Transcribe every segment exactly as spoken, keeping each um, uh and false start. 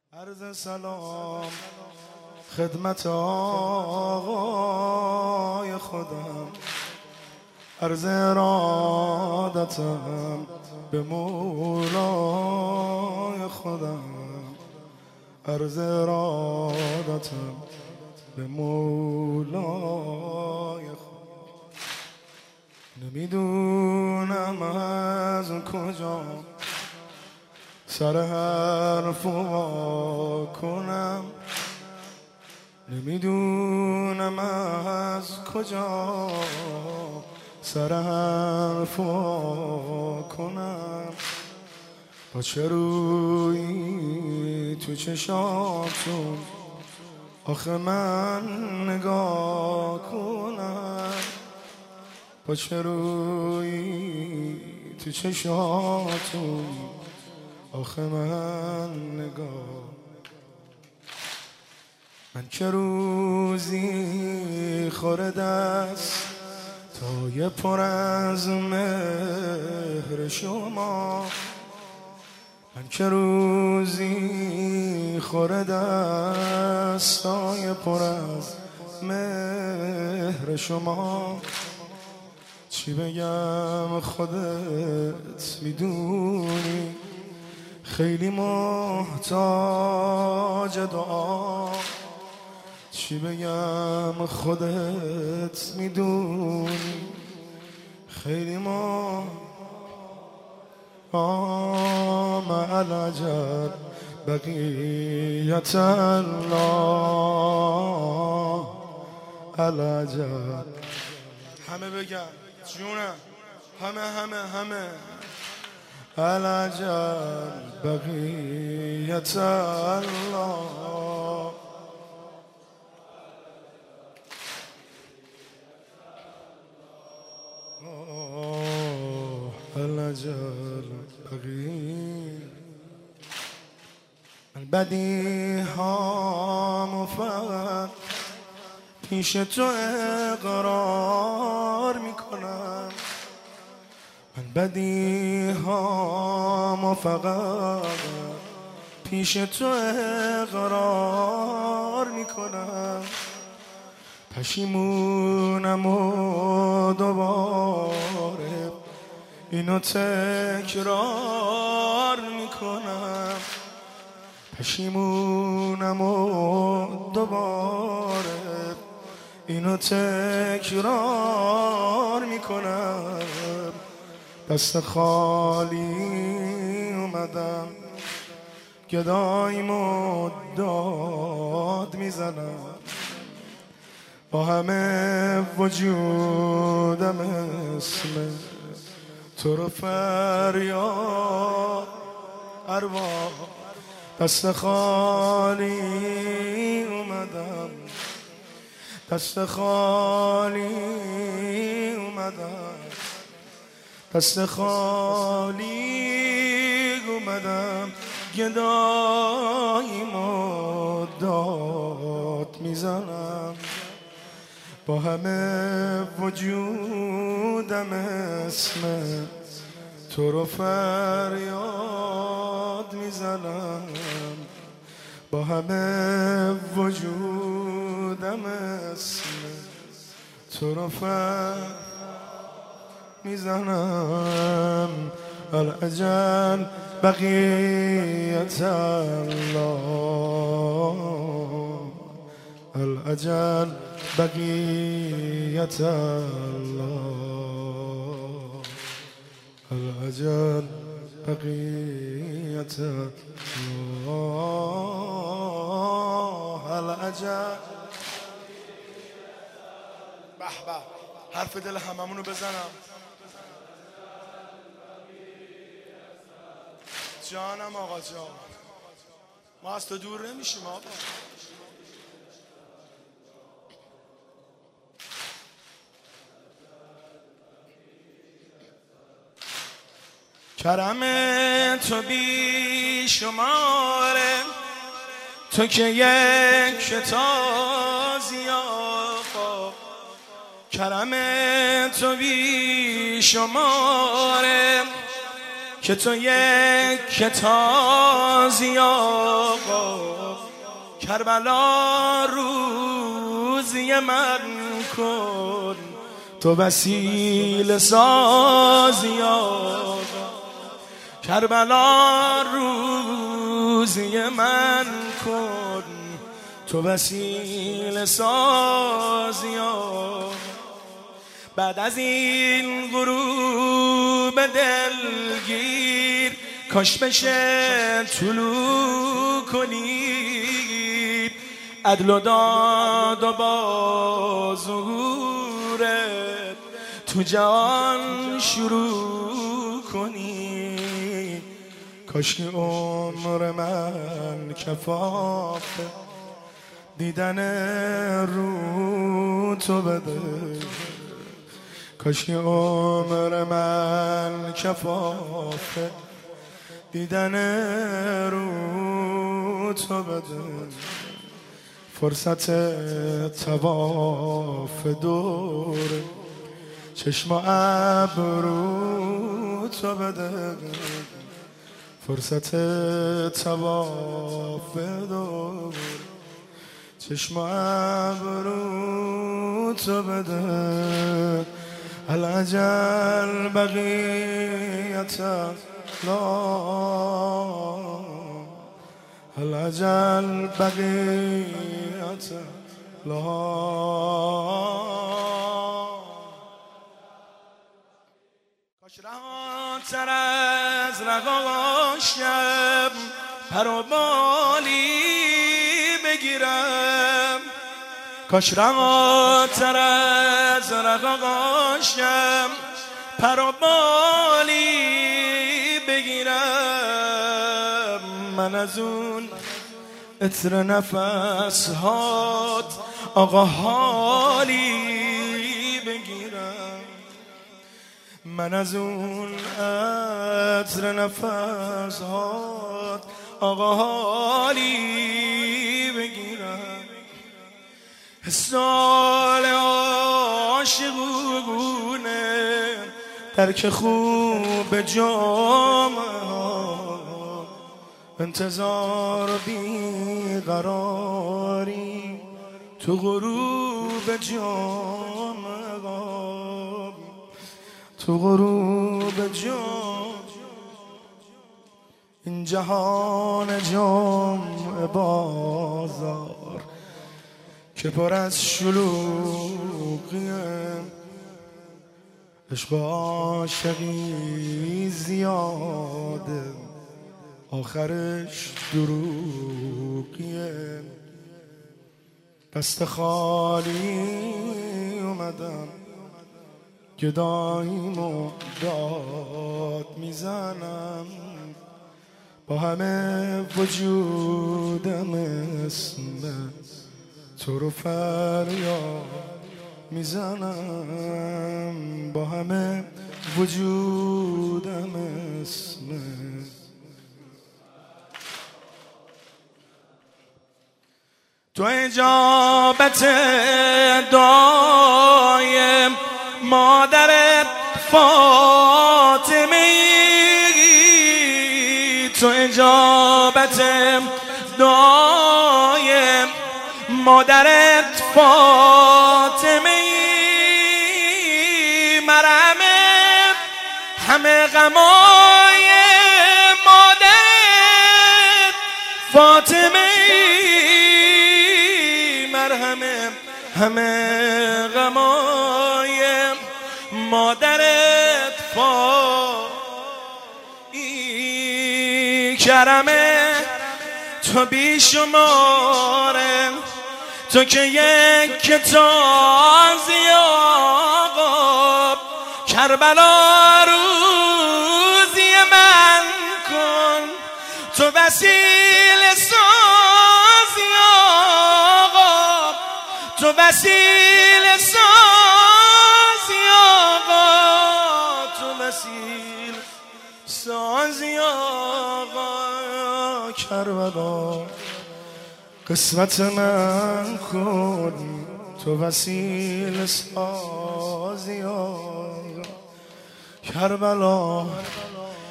عرض سلام خدمت آقای خودم، عرض ارادتم به مولای خودم، عرض ارادتم به مولای خودم. نمیدونم از کجا سر حرف وا کنم، نمیدونم از کجا سر حرف وا کنم. با چه روی تو چشاتون آخه من نگاه کنم، با چه روی تو چشاتون آخه من نگاه. من که روزی خوره دست تای پر از مهر شما، من که روزی خوره دست تای پر از مهر شما. چی بگم خودت میدونی، خیلی محتاج دعا. چی بگم خودت میدونی، خیلی ما مع العجل بقیت الله العجل. همه بگم جونم، همه همه همه العجل بقیت الله. العجل بقیت بدیهام فقط پیش تو اقرار میکنم، من بدیهام فقط پیش تو اقرار میکنم. پشیمونم و دوباره اینو تکرار میکنم، پشیمونم و دوباره اینو تکرار میکنم. دست خالی اومدم گداییمو داد میزنم، با همه وجودم اسم تو رو فریاد ارواح. دست خالی اومدم، دست خالی اومدم، دست خالی اومدم گداییمو داد میزنم، با همه وجودم اسم تو رو فریاد میزنم، با همه وجودم اسم تو رو فریاد میزنم. العجل بقیت الله العجل بقیت الله العجل بقیت الله العجل. به به حرف دل هممونو بزنم. جانم آقا جان، ما از تو دور نمیشیم آقا. کرم تو بی شماره، تو که یک تازی آقا. کرم تو بی شماره، که تو یک تازی آقا. کربلا روزی من کن، تو وسیله سازی آقا. کربلا روزی من کن، تو وسیله سازی آقا. بعد از این غروب دلگیر کاش بشه طلوع کنی، عدل و داد و با ظهورت تو جهان شروع کنی. کاش که عمر من کفافه دیدن رو تو بده، کاش که عمر من کفافه دیدن رو تو بده. فرصت طواف دور چشم و ابرو تو بده، فرصت طواف دور چشم و ابرو تو بده. العجل بقیت لا العجل بقیت لا. کاش رهاتر از رقاشم پر و بالی بگیرم، کاش رهاتر از رقاشم پر و بالی بگیرم. من از اون عطر نفس هات آقا حالی بگیرم، من از اون عطر نفس هات آقا حالی بگیرم. سال عاشقونه ترک خوب جامعه ها، انتظار بیقراری تو غروب جامعه ها، تو غروب جامعه. این جهان جمع بازار که پر از شلوغیه، عشق عاشقی زیاده آخرش دروغیه. دست خالی اومدم گداییمو داد میزنم، با همه وجودم اسم تو رو فریاد میزنم، با همه وجودم اسم. تو اجابت دعای مادر فاطمه ای، تو اجابت دعای مادرت فاطمه ای، مرهم همه غمای مادرت فاطمه ای، مرهم همه غمای مادرت فاطمه ای. کرمه تو بیشماره، تو که یک تازی آقا. کربلا روزی من کن، تو وسیله سازی آقا، تو وسیله سازی آقا، تو وسیله سازی آقا. کربلا قسمت من کن، تو وسیله سازی آقا. کربلا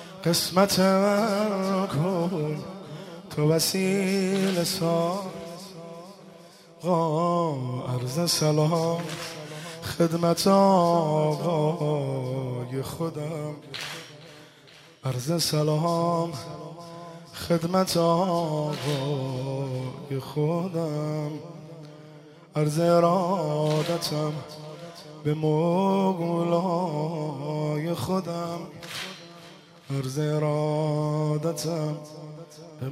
قسمت من کن، تو وسیله سازی آقا عرض سلام خدمت آقای خودم، عرض سلام خدمت آقای خودم، عرض ارادتم به مولای خودم، عرض ارادتم به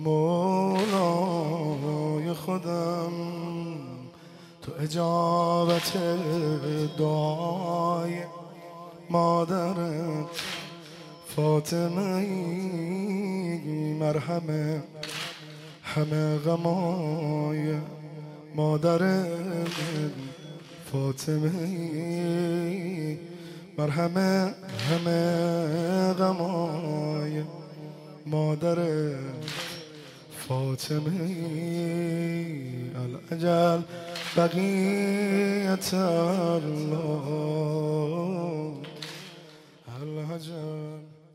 مولای خودم. تو اجابت دعای مادرت فاطمه ای، مرهم همه غمای مادرت فاطمه ای، مرهم همه غمای مادرت فاطمه ای. الاجل بقیت الله، الاجل